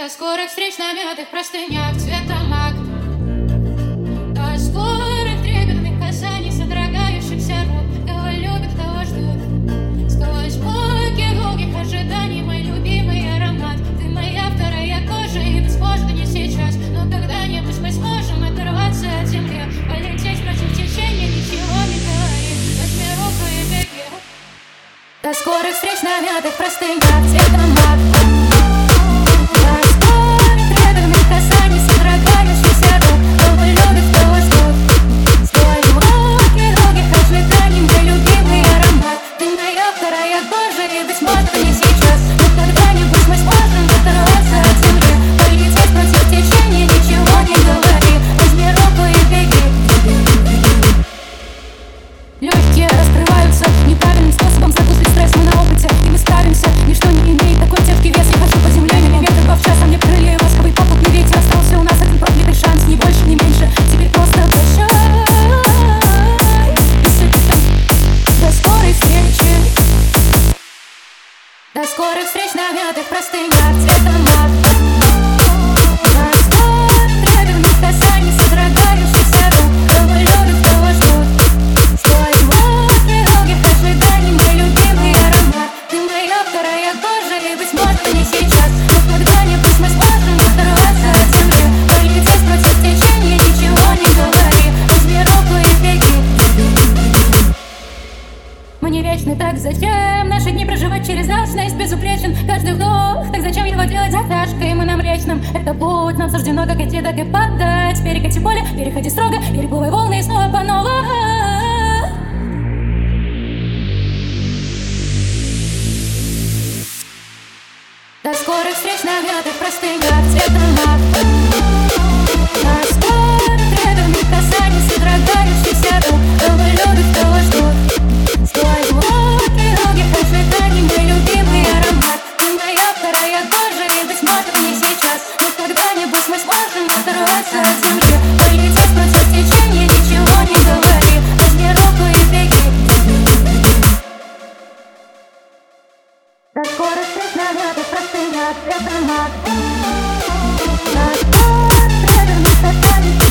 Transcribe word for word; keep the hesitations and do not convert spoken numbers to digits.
До скорых встреч на мятых простынях цвета мак. До скорых трепетных касаний содрогающихся рук. Кого любят, кого ждут. Сквозь муки долгих ожиданий мой любимый аромат. Ты моя вторая кожа, и быть может не сейчас, но когда-нибудь мы сможем оторваться от земли, полететь против течения, ничего не говори. Возьми руку и беги. До скорых встреч на мятых простынях цвета мак. Легкие раскрываются неправильным способом. Запустить стресс мы на опыте, и мы справимся. Ничто не имеет такой терпкий вес. Я хожу по земле, миллиметр два в час, а мне крылья и восковый попутный ветер. Остался у нас один проклятый шанс, ни больше, ни меньше. Теперь просто прощай. До скорой встречи. До скорых встреч на мятых простынях цвета мак. До скорых трепетных касаний содрогающихся рук. Кого любят, кого ждут. Сквозь муки долгих ожиданий мой любимый аромат. Ты моя вторая кожа, и быть может не сейчас, но когда-нибудь мы сможем оторваться от земли, полететь против течения, ничего не говори. Возьми руку и беги. Мы не вечны, так зачем наши дни проживать через алчность безупречен каждый вдох? Так зачем его делать затяжкой мы на млечном? Это путь нам суждено как идти, так и падать. Перекати поле, переходи строго, переплывай волны и снова по новой. До скорых встреч на мятых простынях цвета мак. До скорых трепетных касаний содрогающихся рук. Кого любят, кого ждут. Сквозь муки долгих ожиданий мой любимый аромат. Ты моя вторая кожа, и быть может не сейчас, но когда-нибудь мы сможем оторваться от земли, полететь против течения, ничего не говори. Возьми руку и беги. До скорых встреч на мятых простынях цвета мак. До скорых трепетных касаний